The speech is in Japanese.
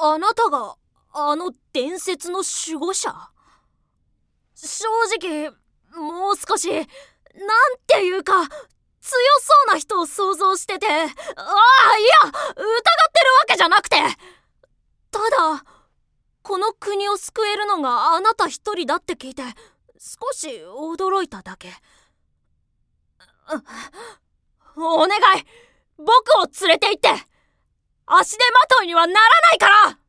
あなたがあの伝説の守護者？正直もう少しなんていうか強そうな人を想像してて、いや疑ってるわけじゃなくて、ただこの国を救えるのがあなた一人だって聞いて少し驚いただけ。お願い、僕を連れて行って。足手まといにはならないから。